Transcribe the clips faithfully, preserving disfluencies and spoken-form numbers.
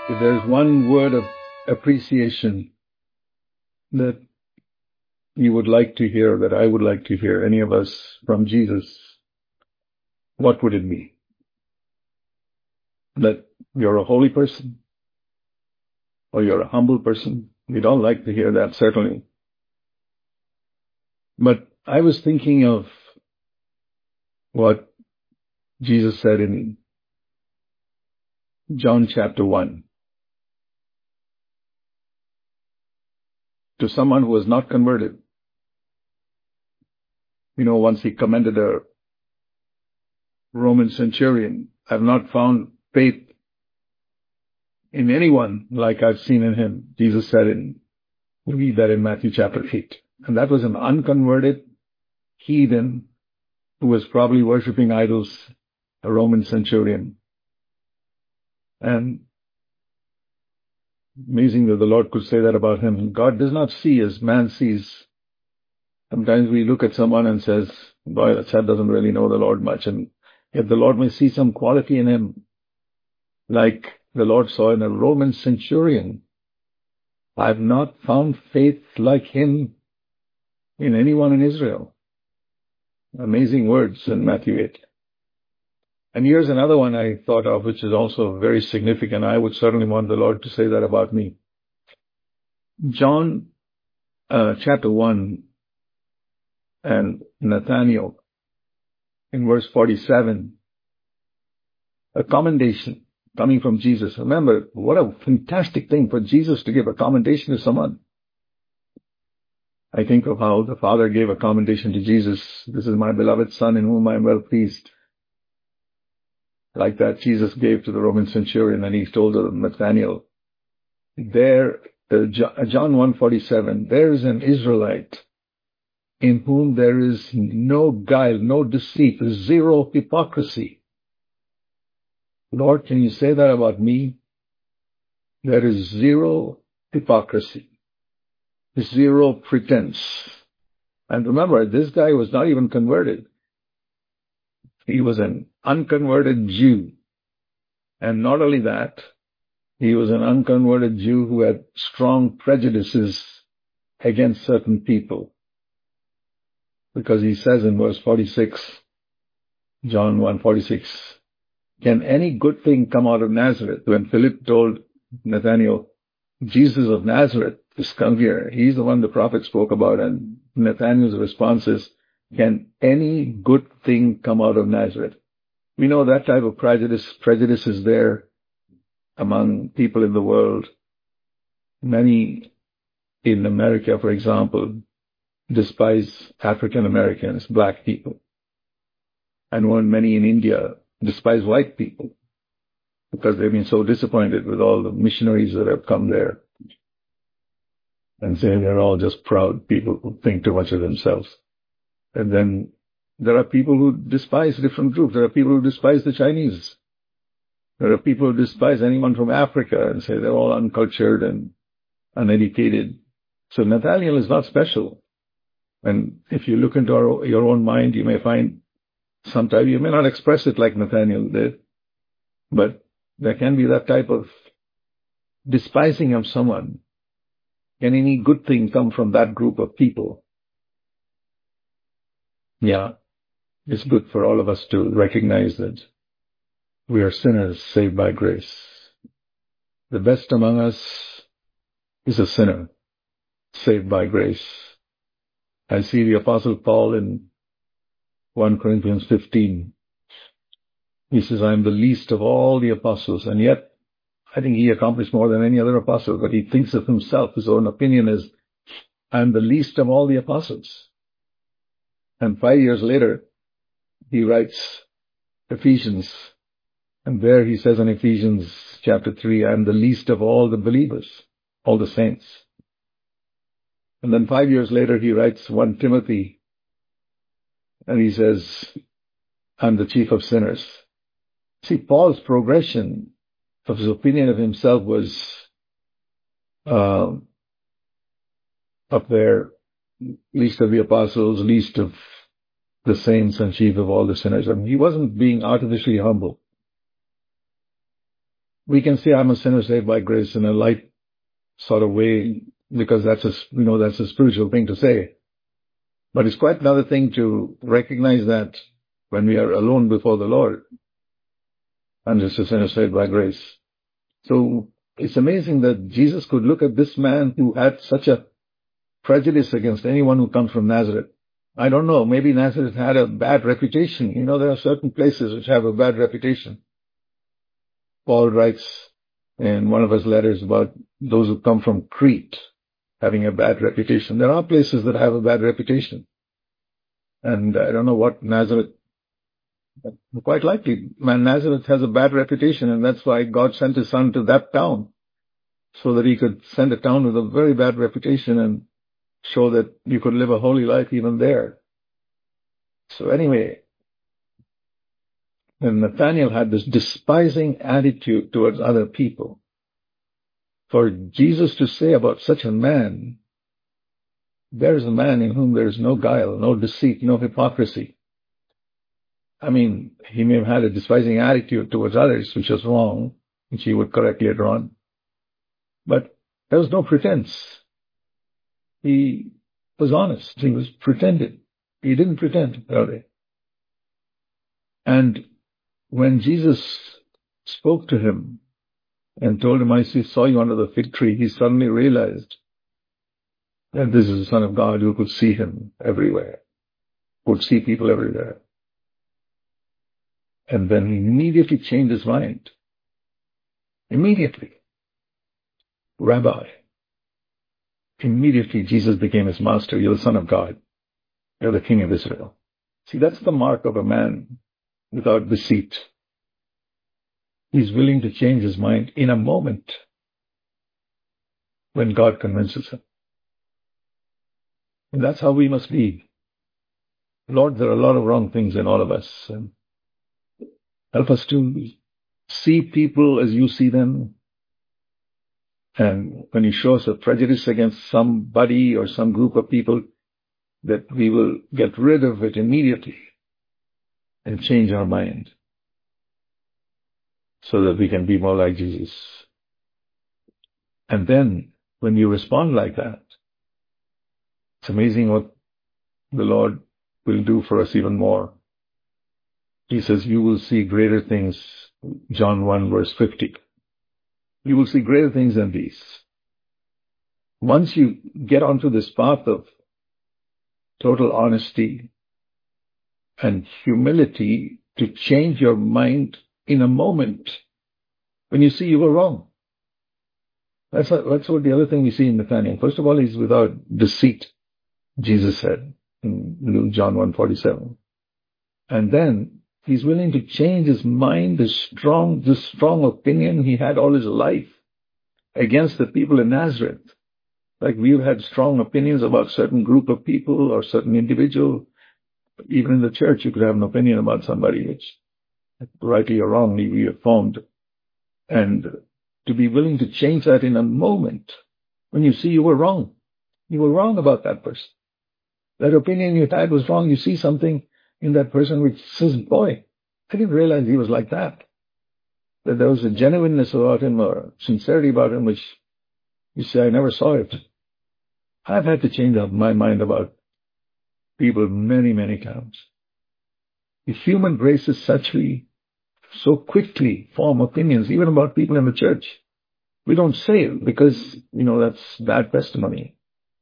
If there's one word of appreciation that you would like to hear, that I would like to hear, any of us, from Jesus, what would it be? That you're a holy person, or you're a humble person? We don't like to hear that, certainly. But I was thinking of what Jesus said in John chapter one. To someone who was not converted. You know, once he commended a Roman centurion, I've not found faith in anyone like I've seen in him. Jesus said in, we read that in Matthew chapter eight. And that was an unconverted heathen who was probably worshipping idols, a Roman centurion. And amazing that the Lord could say that about him. God does not see as man sees. Sometimes we look at someone and says, boy, that chap doesn't really know the Lord much. And yet the Lord may see some quality in him, like the Lord saw in a Roman centurion. I have not found faith like him in anyone in Israel. Amazing words in Matthew eight. And here's another one I thought of, which is also very significant. I would certainly want the Lord to say that about me. John uh, chapter one and Nathanael in verse forty-seven, a commendation coming from Jesus. Remember, what a fantastic thing for Jesus to give a commendation to someone. I think of how the Father gave a commendation to Jesus. This is my beloved Son in whom I am well pleased. Like that Jesus gave to the Roman centurion, and he told Nathanael, there, uh, John one forty-seven, there is an Israelite in whom there is no guile, no deceit, zero hypocrisy. Lord, can you say that about me? There is zero hypocrisy, zero pretense. And remember, this guy was not even converted. He was an unconverted Jew. And not only that, he was an unconverted Jew who had strong prejudices against certain people. Because he says in verse forty-six, John one forty-six, can any good thing come out of Nazareth? When Philip told Nathanael, Jesus of Nazareth is come here, he's the one the prophet spoke about, and Nathanael's response is, can any good thing come out of Nazareth? We know that type of prejudice, prejudice is there among people in the world. Many in America, for example, despise African Americans, black people. And one many in India despise white people because they've been so disappointed with all the missionaries that have come there and say they're all just proud people who think too much of themselves. And then there are people who despise different groups. There are people who despise the Chinese. There are people who despise anyone from Africa and say they're all uncultured and uneducated. So Nathanael is not special. And if you look into our, your own mind, you may find sometimes you may not express it like Nathanael did, but there can be that type of despising of someone. Can any good thing come from that group of people? Yeah, it's good for all of us to recognize that we are sinners saved by grace. The best among us is a sinner saved by grace. I see the Apostle Paul in First Corinthians fifteen. He says, I am the least of all the apostles, and yet I think he accomplished more than any other apostle, but he thinks of himself, his own opinion is, I am the least of all the apostles. And five years later, he writes Ephesians, and there he says in Ephesians chapter three, I am the least of all the believers, all the saints. And then five years later, he writes First Timothy, and he says, I'm the chief of sinners. See, Paul's progression of his opinion of himself was uh, up there, least of the apostles, least of the saints, and chief of all the sinners. I mean, he wasn't being artificially humble. we can say I'm a sinner saved by grace in a light sort of way, because that's a, you know, that's a spiritual thing to say. But it's quite another thing to recognize that when we are alone before the Lord, I'm just a sinner saved by grace. So it's amazing that Jesus could look at this man who had such a prejudice against anyone who comes from Nazareth. I don't know, maybe Nazareth had a bad reputation. You know, there are certain places which have a bad reputation. Paul writes in one of his letters about those who come from Crete having a bad reputation. There are places that have a bad reputation. And I don't know what Nazareth, quite likely, man, Nazareth has a bad reputation, and that's why God sent his son to that town, so that he could send a town with a very bad reputation and show that you could live a holy life even there. So anyway, and Nathanael had this despising attitude towards other people. For Jesus to say about such a man, there is a man in whom there is no guile, no deceit, no hypocrisy. I mean, he may have had a despising attitude towards others, which was wrong, which he would correct later on. But there was no pretense. He was honest. He was pretended. He didn't pretend, really. And when Jesus spoke to him and told him, I saw you under the fig tree, he suddenly realized that this is the Son of God who could see him everywhere, could see people everywhere. And then he immediately changed his mind. Immediately. Rabbi. Immediately Jesus became his master. You're the Son of God. You're the King of Israel. See, that's the mark of a man without deceit. He's willing to change his mind in a moment when God convinces him. And that's how we must be. Lord, there are a lot of wrong things in all of us. And help us to see people as you see them. And when you show us a prejudice against somebody or some group of people, that we will get rid of it immediately and change our mind so that we can be more like Jesus. And then when you respond like that, it's amazing what the Lord will do for us even more. He says, you will see greater things, John one verse fifty. You will see greater things than these. Once you get onto this path of total honesty and humility to change your mind in a moment when you see you were wrong. That's, that's what the other thing we see in Nathanael. First of all, he's without deceit, Jesus said in Luke John one forty-seven. And then he's willing to change his mind, the strong, the strong opinion he had all his life against the people in Nazareth. Like we've had strong opinions about a certain group of people or certain individual. Even in the church, you could have an opinion about somebody which, rightly or wrongly, we have formed. And to be willing to change that in a moment when you see you were wrong. You were wrong about that person. That opinion you had was wrong. You see something in that person which says, boy, I didn't realize he was like that. That there was a genuineness about him or sincerity about him which you say, I never saw it. I've had to change my mind about people many, many times. The human race is such we so quickly form opinions, even about people in the church. We don't say it because, you know, that's bad testimony.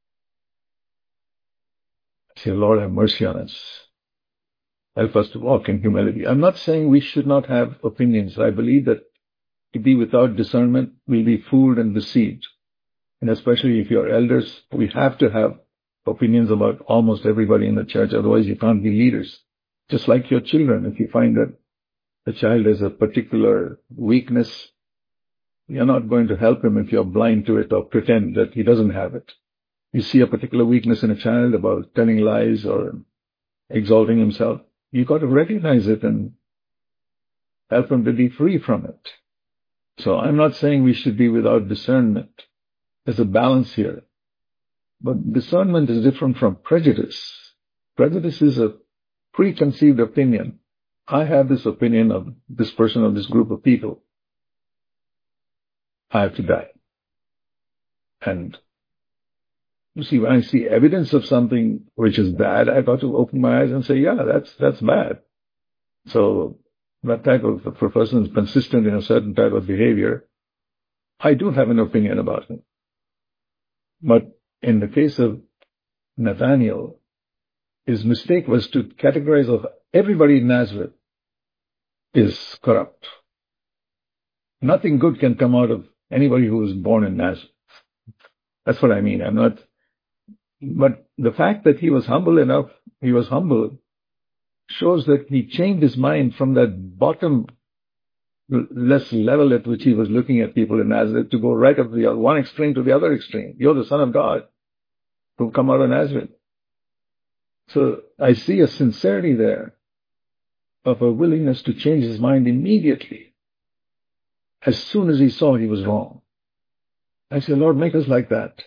I say, Lord, have mercy on us. Help us to walk in humility. I'm not saying we should not have opinions. I believe that to be without discernment, we'll be fooled and deceived. And especially if you're elders, we have to have opinions about almost everybody in the church. Otherwise, you can't be leaders. Just like your children. If you find that the child has a particular weakness, you're not going to help him if you're blind to it or pretend that he doesn't have it. You see a particular weakness in a child about telling lies or exalting himself, you've got to recognize it and help him to be free from it. So I'm not saying we should be without discernment. There's a balance here. But discernment is different from prejudice. Prejudice is a preconceived opinion. I have this opinion of this person or this group of people. I have to die. And you see, when I see evidence of something which is bad, I've got to open my eyes and say, yeah, that's, that's bad. So that type of, if a person is consistent in a certain type of behavior, I do have an opinion about him. But in the case of Nathaniel, his mistake was to categorize of everybody in Nazareth is corrupt. Nothing good can come out of anybody who was born in Nazareth. That's what I mean. I'm not, but the fact that he was humble enough, he was humble, shows that he changed his mind from that bottom less level at which he was looking at people in Nazareth to go right up the one extreme to the other extreme. You're the Son of God who come out of Nazareth. So I see a sincerity there of a willingness to change his mind immediately as soon as he saw he was wrong. I say, Lord, make us like that,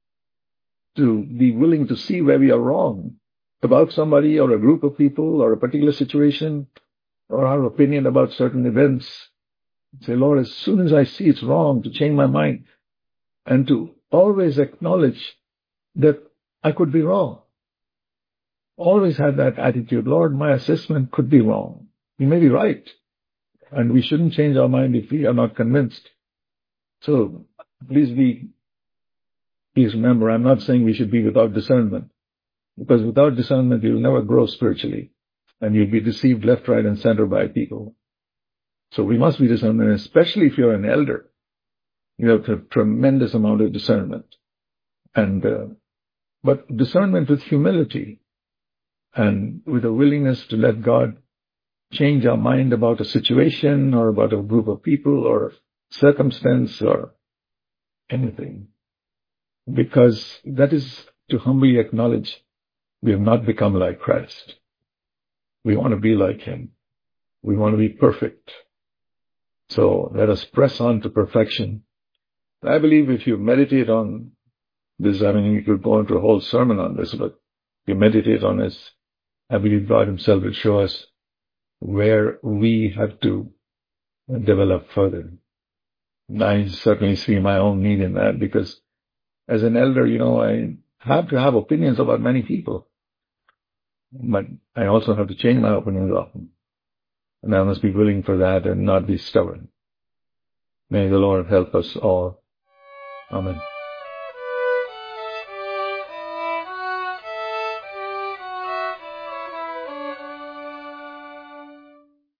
to be willing to see where we are wrong about somebody or a group of people or a particular situation or our opinion about certain events. Say, Lord, as soon as I see it's wrong, to change my mind and to always acknowledge that I could be wrong. Always have that attitude, Lord, my assessment could be wrong. You may be right, and we shouldn't change our mind if we are not convinced. So please be, please remember, I'm not saying we should be without discernment, because without discernment you'll never grow spiritually, and you'll be deceived left, right, and center by people. So we must be discernment, especially if you're an elder. You have a tremendous amount of discernment, and uh, but discernment with humility and with a willingness to let God change our mind about a situation or about a group of people or circumstance or anything. Because that is to humbly acknowledge we have not become like Christ. We want to be like Him. We want to be perfect. So let us press on to perfection. I believe if you meditate on this, I mean, you could go into a whole sermon on this, but if you meditate on this, I believe God Himself will show us where we have to develop further. And I certainly see my own need in that, because as an elder, you know, I have to have opinions about many people, but I also have to change my opinions often. And I must be willing for that and not be stubborn. May the Lord help us all. Amen.